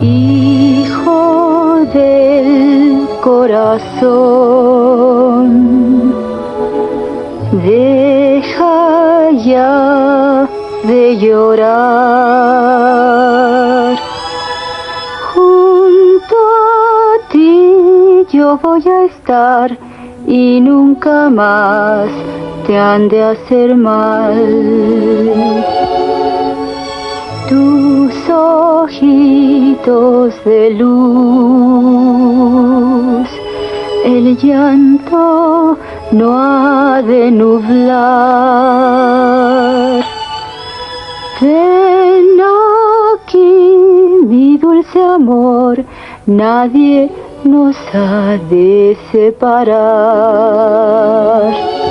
hijo del corazón, deja ya de llorar. Junto a ti yo voy a estar y nunca más te han de hacer mal. Tus ojitos de luz, el llanto no ha de nublar. Ven aquí, mi dulce amor, nadie nos ha de separar.